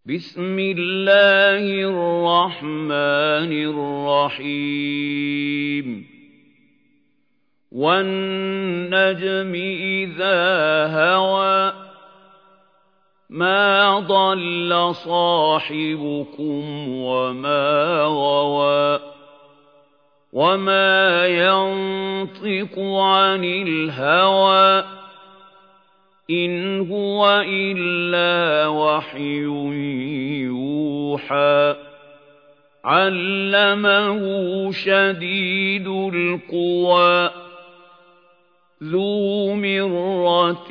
بسم الله الرحمن الرحيم والنجم إذا هوى ما ضل صاحبكم وما غوى وما ينطق عن الهوى إن هو إلا وحي يوحى علمه شديد القوى ذو مرة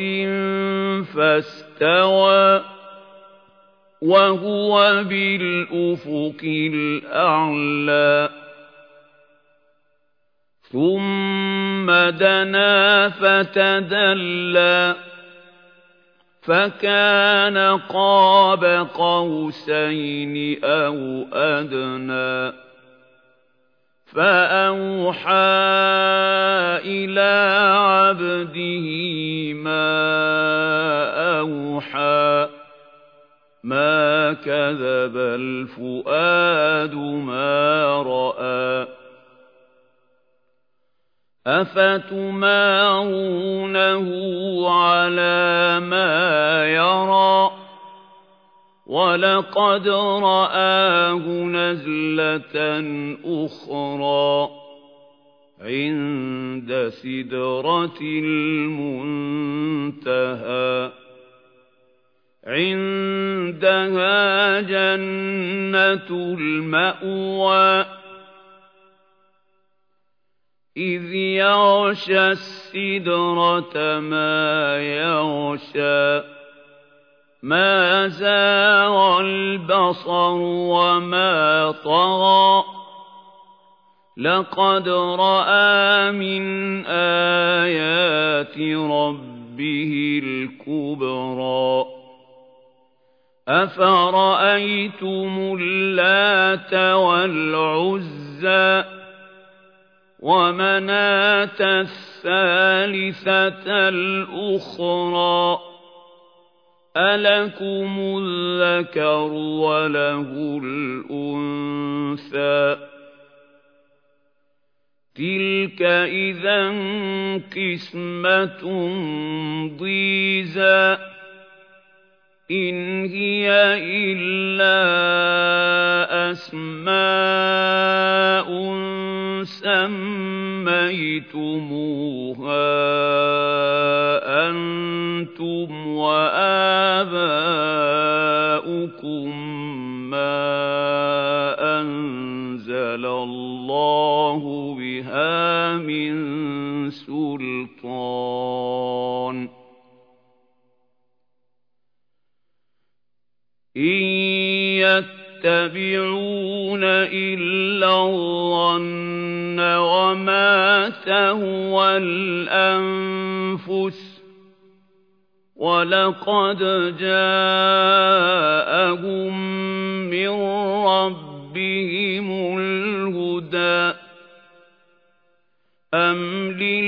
فاستوى وهو بالأفق الأعلى ثم دنا فتدلى فكان قاب قوسين أو أدنى فأوحى إلى عبده ما أوحى ما كذب الفؤاد ما رأى أفتمارونه على ما يرى ولقد رآه نزلة أخرى عند سدرة المنتهى عندها جنة المأوى إذ يغشى السدرة ما يغشى ما زاغ البصر وما طغى لقد رأى من آيات ربه الكبرى أفرأيتم اللات والعزى ومناة الثالثة الأخرى ألكم الذكر وله الأنثى تلك إذا قسمة ضيزى إن هي إلا أسماء سميتموها أنتم وآباؤكم ما أنزل الله بها من سلطان إن يتبعون إلا الظن وما تهوى الأنفس ولقد جاءهم من ربهم الهدى أم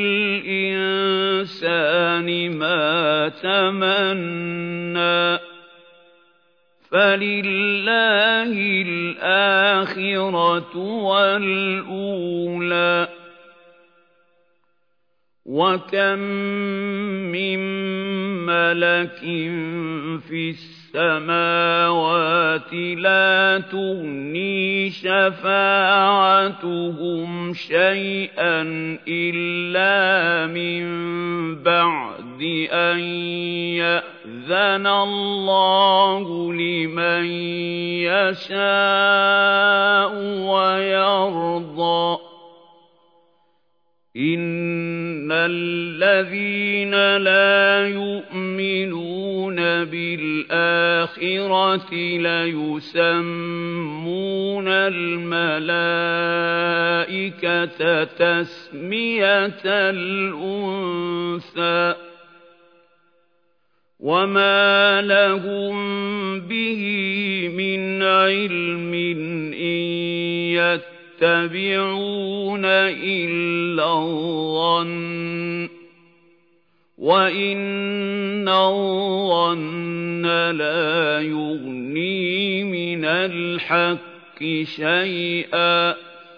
للإنسان ما تمنى فلله الآخرة والأولى وكم من ملك في السماوات لا تغني شفاعتهم شيئا إلا من بعد أن يأذن الله لمن يشاء ويرضى إن الذين لا يؤمنون بالآخرة ليسمون الملائكة تسمية الأنثى وما لهم به من علم إن يتبعون إلا الظن وَإِنَّ الظَّنَّ لَا يُغْنِي من الحق شيئا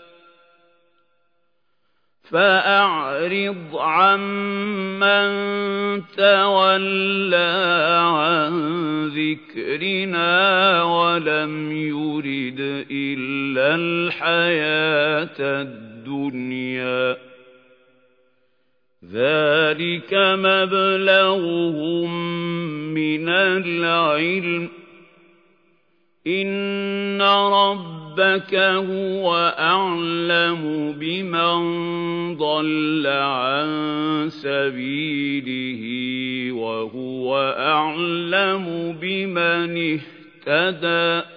فأعرض عمن تولى عن ذكرنا ولم يرد إلا الحياة الدنيا ذلك مبلغهم من العلم إن ربك هو أعلم بمن ضل عن سبيله وهو أعلم بمن اهتدى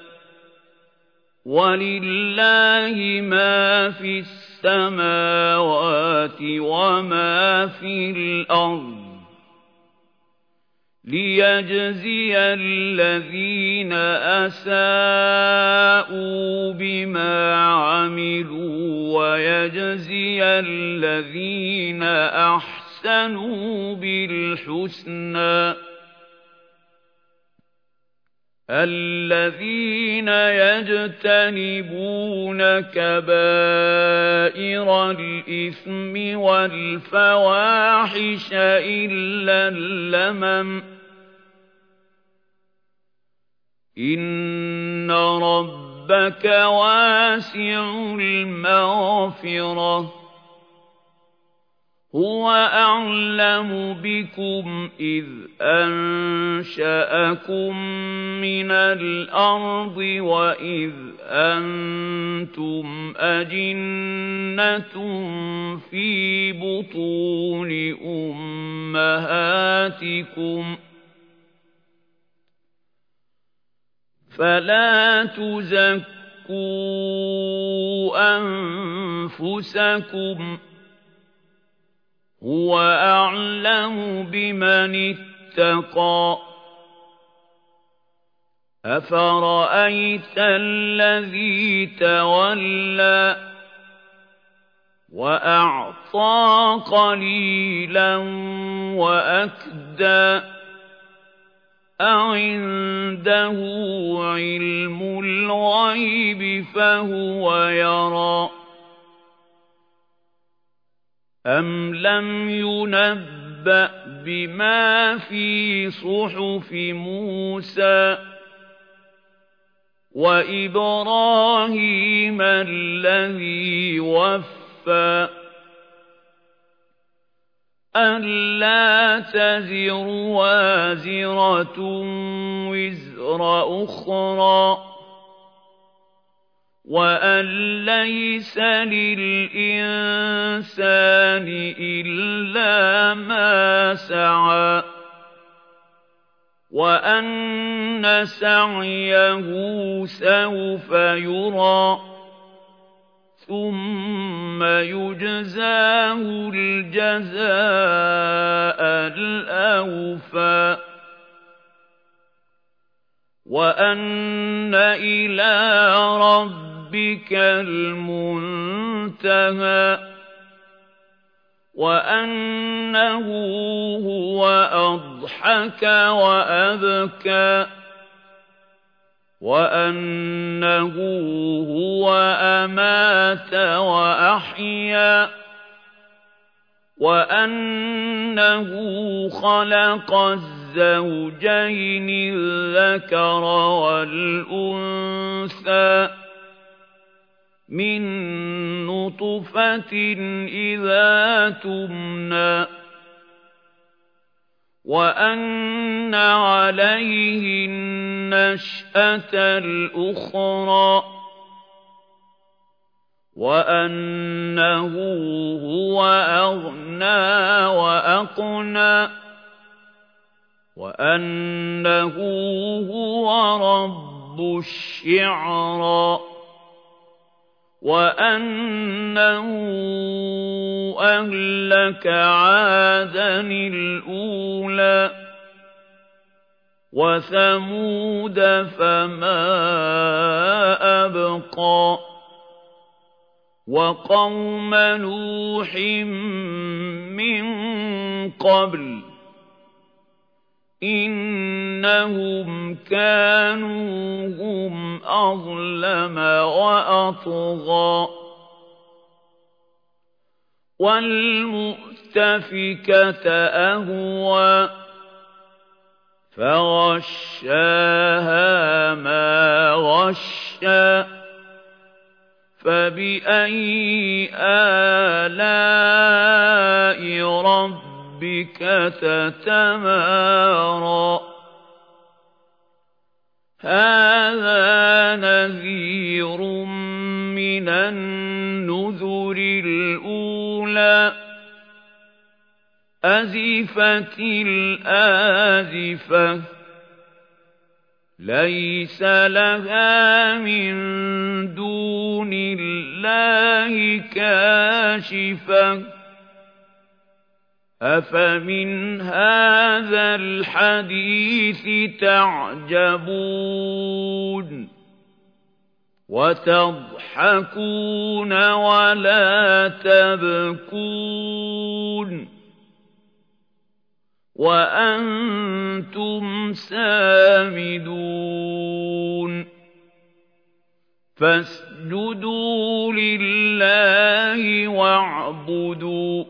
ولله ما في السماوات وما في الأرض ليجزي الذين أساءوا بما عملوا ويجزي الذين أحسنوا بالحسنى الذين يجتنبون كبائر الإثم والفواحش إلا اللمم إن ربك واسع المغفرة هو أعلم بكم إذ أنشأكم من الأرض وإذ أنتم أجنة في بطون أمهاتكم فلا تزكوا أنفسكم هو أعلم بمن اتقى أفرأيت الذي تولى وأعطى قليلا وأكدى أعنده علم الغيب فهو يرى أم لم ينبأ بما في صحف موسى وإبراهيم الذي وفى ألا تزر وازرة وزر أخرى وأن ليس للإنسان إلا ما سعى وأن سعيه سوف يرى ثم يجزاه الجزاء الأوفى وأن إلى ربك المنتهى وأنه هو أضحك وأبكى وأنه هو أمات وأحيا وأنه خلق الزوجين الذكر والأنثى من نطفة إذا تمنى وأن عليه النشأة الأخرى وأنه هو أغنى وأقنى وأنه هو رب الشعرى وأنه أهلك عادا الأولى وثمود فما أبقى وقوم نوح من قبل إنهم كانوا هم أظلم وأطغى والمؤتفكة أهوى فغشاها ما غشى فبأي آلاء ربك تتمارى هذا نذير من النذر الأولى أزفت الآزفة ليس لها من دون الله كاشفة أفمن هذا الحديث تعجبون وتضحكون ولا تبكون وأنتم سامدون فاسجدوا لله واعبدوا